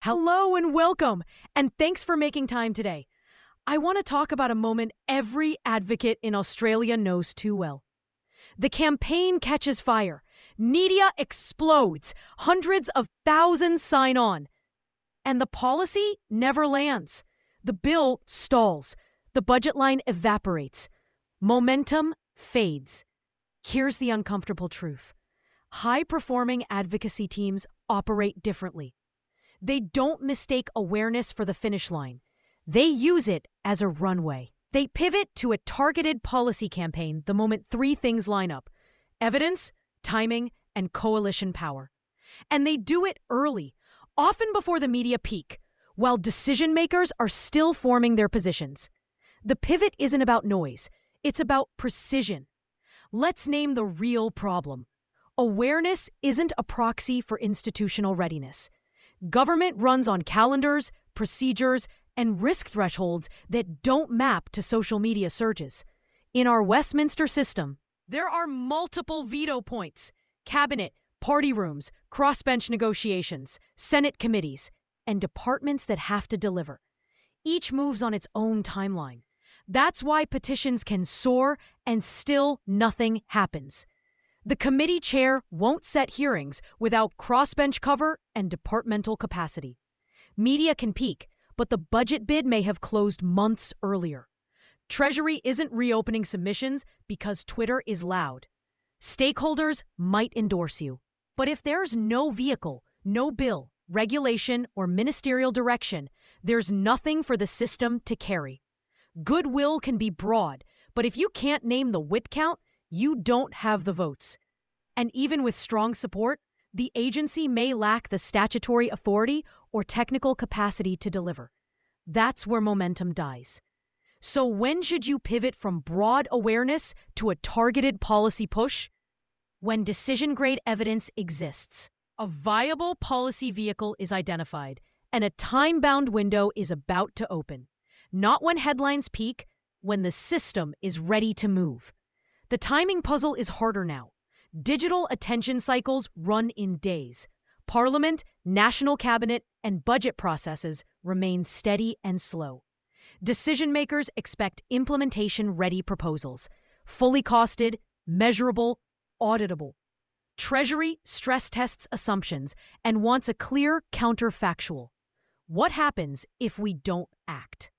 Hello and welcome, and thanks for making time today. I want to talk about a moment every advocate in Australia knows too well. The campaign catches fire. Media explodes. Hundreds of thousands sign on. And the policy never lands. The bill stalls. The budget line evaporates. Momentum fades. Here's the uncomfortable truth. High-performing advocacy teams operate differently. They don't mistake awareness for the finish line. They use it as a runway. They pivot to a targeted policy campaign the moment three things line up: evidence, timing, and coalition power. And they do it early, often before the media peak, while decision makers are still forming their positions. The pivot isn't about noise. It's about precision. Let's name the real problem. Awareness isn't a proxy for institutional readiness. Government runs on calendars, procedures, and risk thresholds that don't map to social media surges. In our Westminster system, there are multiple veto points: cabinet, party rooms, crossbench negotiations, Senate committees, and departments that have to deliver. Each moves on its own timeline. That's why petitions can soar and still nothing happens. The committee chair won't set hearings without crossbench cover and departmental capacity. Media can peak, but the budget bid may have closed months earlier. Treasury isn't reopening submissions because Twitter is loud. Stakeholders might endorse you. But if there's no vehicle, no bill, regulation, or ministerial direction, there's nothing for the system to carry. Goodwill can be broad, but if you can't name the wit count, you don't have the votes. And even with strong support, the agency may lack the statutory authority or technical capacity to deliver. That's where momentum dies. So when should you pivot from broad awareness to a targeted policy push? When decision-grade evidence exists, a viable policy vehicle is identified, and a time-bound window is about to open. Not when headlines peak, when the system is ready to move. The timing puzzle is harder now. Digital attention cycles run in days. Parliament, national cabinet, and budget processes remain steady and slow. Decision makers expect implementation-ready proposals, fully costed, measurable, auditable. Treasury stress tests assumptions and wants a clear counterfactual. What happens if we don't act?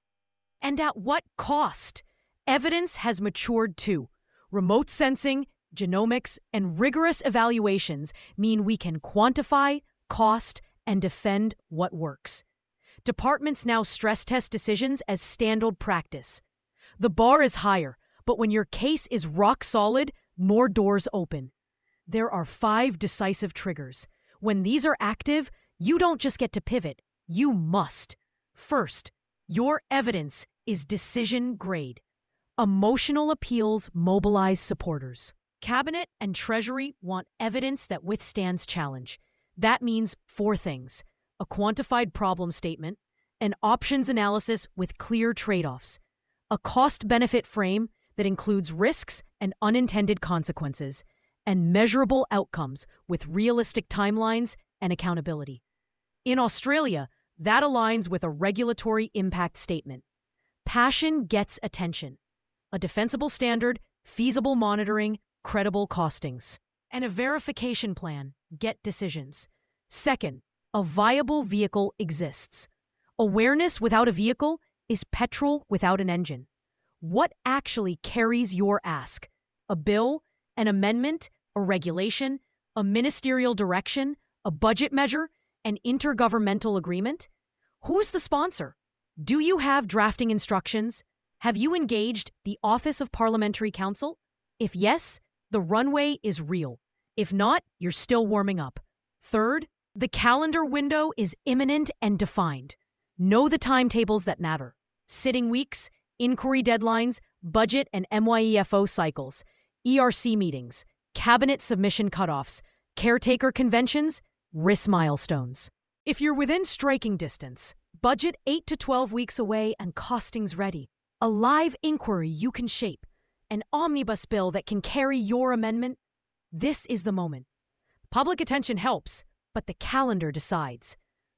And at what cost? Evidence has matured too. Remote sensing, genomics, and rigorous evaluations mean we can quantify, cost, and defend what works. Departments now stress test decisions as standard practice. The bar is higher, but when your case is rock solid, more doors open. There are 5 decisive triggers. When these are active, you don't just get to pivot, you must. First, your evidence is decision grade. Emotional appeals mobilize supporters. Cabinet and Treasury want evidence that withstands challenge. That means 4 things: a quantified problem statement, an options analysis with clear trade-offs, a cost-benefit frame that includes risks and unintended consequences, and measurable outcomes with realistic timelines and accountability. In Australia, that aligns with a regulatory impact statement. Passion gets attention. A defensible standard, feasible monitoring, credible costings. And a verification plan get decisions. Second, a viable vehicle exists. Awareness without a vehicle is petrol without an engine. What actually carries your ask? A bill, an amendment, a regulation, a ministerial direction, a budget measure, an intergovernmental agreement? Who's the sponsor? Do you have drafting instructions? Have you engaged the Office of Parliamentary Counsel? If yes, the runway is real. If not, you're still warming up. Third, the calendar window is imminent and defined. Know the timetables that matter. Sitting weeks, inquiry deadlines, budget and MYEFO cycles, ERC meetings, cabinet submission cutoffs, caretaker conventions, risk milestones. If you're within striking distance, budget 8 to 12 weeks away and costings ready. A live inquiry you can shape. An omnibus bill that can carry your amendment. This is the moment. Public attention helps, but the calendar decides.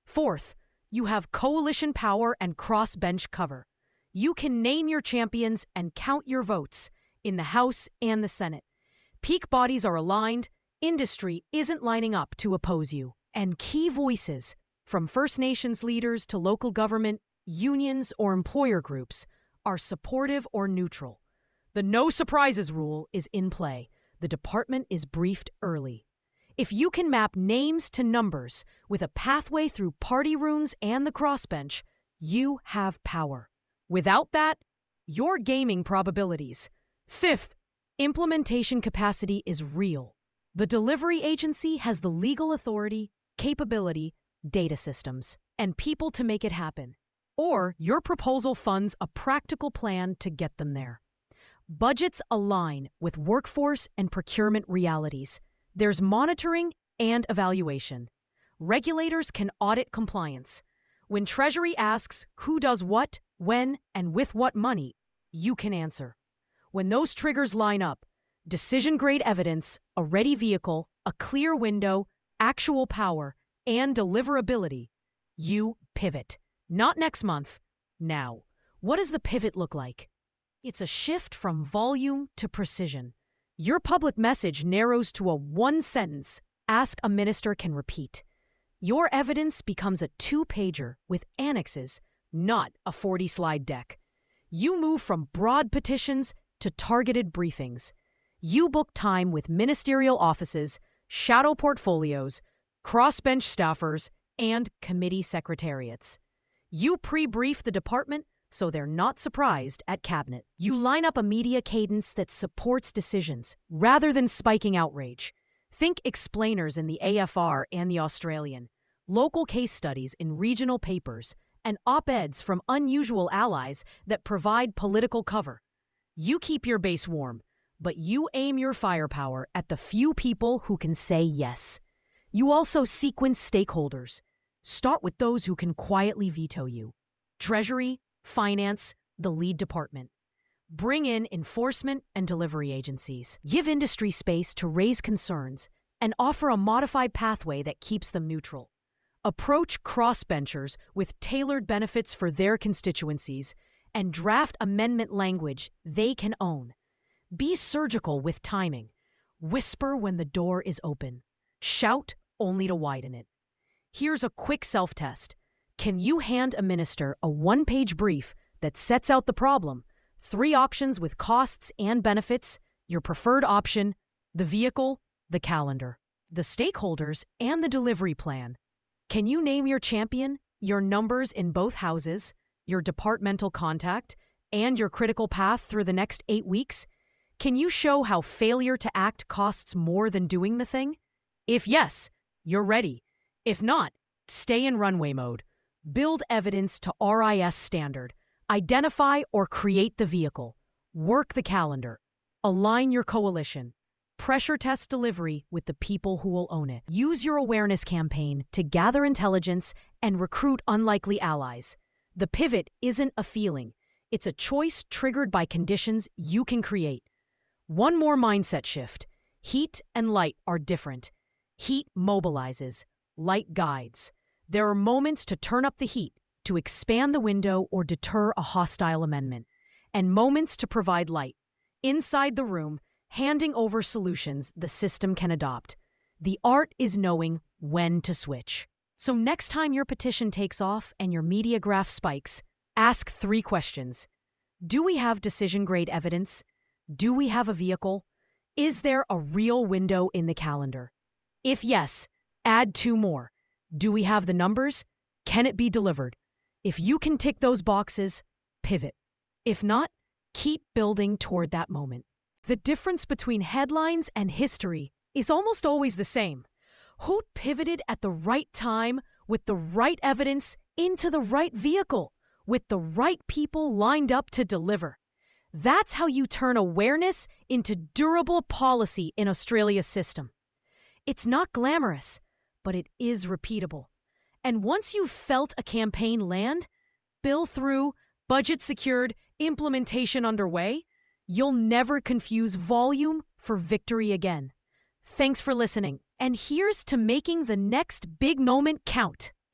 Fourth, you have coalition power and crossbench cover. You can name your champions and count your votes in the House and the Senate. Peak bodies are aligned, industry isn't lining up to oppose you. And key voices, from First Nations leaders to local government, unions, or employer groups, are supportive or neutral. The no surprises rule is in play. The department is briefed early. If you can map names to numbers with a pathway through party rooms and the crossbench, you have power. Without that, you're gaming probabilities. Fifth, implementation capacity is real. The delivery agency has the legal authority, capability, data systems, and people to make it happen. Or your proposal funds a practical plan to get them there. Budgets align with workforce and procurement realities. There's monitoring and evaluation. Regulators can audit compliance. When Treasury asks who does what, when, and with what money, you can answer. When those triggers line up, decision-grade evidence, a ready vehicle, a clear window, actual power, and deliverability, you pivot. Not next month, now. What does the pivot look like? It's a shift from volume to precision. Your public message narrows to a one-sentence, ask a minister can repeat. Your evidence becomes a 2-pager with annexes, not a 40-slide deck. You move from broad petitions to targeted briefings. You book time with ministerial offices, shadow portfolios, crossbench staffers, and committee secretariats. You pre-brief the department so they're not surprised at cabinet. You line up a media cadence that supports decisions rather than spiking outrage. Think explainers in the AFR and the Australian, local case studies in regional papers, and op-eds from unusual allies that provide political cover. You keep your base warm, but you aim your firepower at the few people who can say yes. You also sequence stakeholders. Start with those who can quietly veto you. Treasury, Finance, the lead department. Bring in enforcement and delivery agencies. Give industry space to raise concerns and offer a modified pathway that keeps them neutral. Approach crossbenchers with tailored benefits for their constituencies and draft amendment language they can own. Be surgical with timing. Whisper when the door is open. Shout only to widen it. Here's a quick self-test. Can you hand a minister a 1-page brief that sets out the problem, 3 options with costs and benefits, your preferred option, the vehicle, the calendar, the stakeholders, and the delivery plan? Can you name your champion, your numbers in both houses, your departmental contact, and your critical path through the next 8 weeks? Can you show how failure to act costs more than doing the thing? If yes, you're ready. If not, stay in runway mode. Build evidence to RIS standard. Identify or create the vehicle. Work the calendar. Align your coalition. Pressure test delivery with the people who will own it. Use your awareness campaign to gather intelligence and recruit unlikely allies. The pivot isn't a feeling. It's a choice triggered by conditions you can create. One more mindset shift. Heat and light are different. Heat mobilizes. Light guides. There are moments to turn up the heat, to expand the window or deter a hostile amendment, and moments to provide light. Inside the room, handing over solutions the system can adopt. The art is knowing when to switch. So next time your petition takes off and your media graph spikes, ask 3 questions. Do we have decision-grade evidence? Do we have a vehicle? Is there a real window in the calendar? If yes, add 2 more. Do we have the numbers? Can it be delivered? If you can tick those boxes, pivot. If not, keep building toward that moment. The difference between headlines and history is almost always the same. Who pivoted at the right time with the right evidence into the right vehicle, with the right people lined up to deliver? That's how you turn awareness into durable policy in Australia's system. It's not glamorous, but it is repeatable. And once you've felt a campaign land, bill through, budget secured, implementation underway, you'll never confuse volume for victory again. Thanks for listening, and here's to making the next big moment count.